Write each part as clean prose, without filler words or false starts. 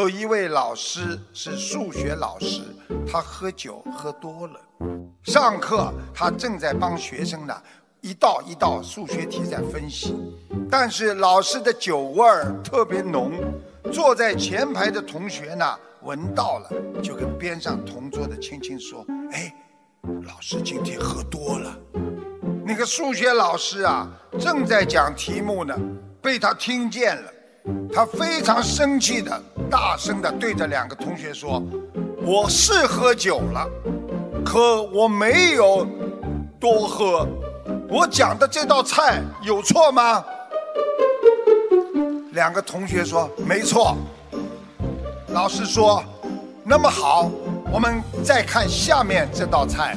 有一位老师是数学老师，他喝酒喝多了，上课他正在帮学生呢一道一道数学题在分析，但是老师的酒味儿特别浓，坐在前排的同学呢闻到了，就跟边上同桌的轻轻说：“哎，老师今天喝多了。”那个数学老师啊正在讲题目呢，被他听见了，他非常生气的大声的对着两个同学说：“我是喝酒了，可我没有多喝，我讲的这道菜有错吗？”两个同学说：“没错。”老师说：“那么好，我们再看下面这道菜。”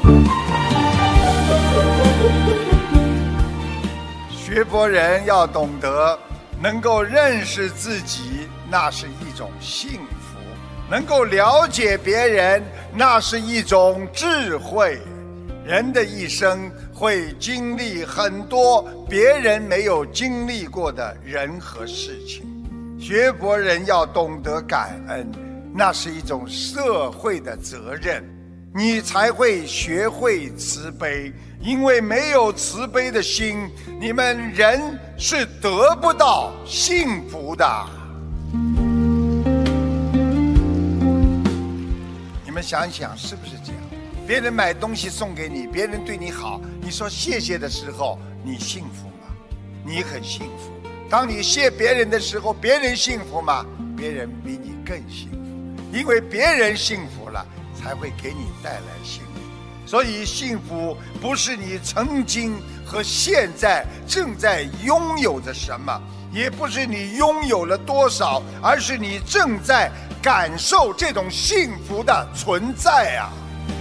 学佛人要懂得，能够认识自己，那是一种幸福；能够了解别人，那是一种智慧。人的一生会经历很多别人没有经历过的人和事情。学佛人要懂得感恩，那是一种社会的责任，你才会学会慈悲。因为没有慈悲的心，你们人是得不到幸福的。你们想想是不是这样？别人买东西送给你，别人对你好，你说谢谢的时候，你幸福吗？你很幸福。当你谢别人的时候，别人幸福吗？别人比你更幸福，因为别人幸福了，才会给你带来幸福。所以幸福不是你曾经和现在正在拥有着什么，也不是你拥有了多少，而是你正在感受这种幸福的存在啊！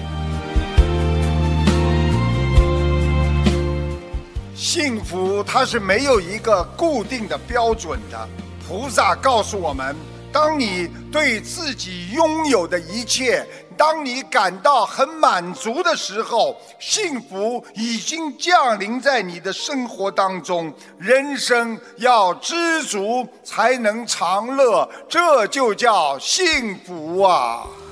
幸福它是没有一个固定的标准的。菩萨告诉我们，当你对自己拥有的一切，当你感到很满足的时候，幸福已经降临在你的生活当中。人生要知足才能常乐，这就叫幸福啊！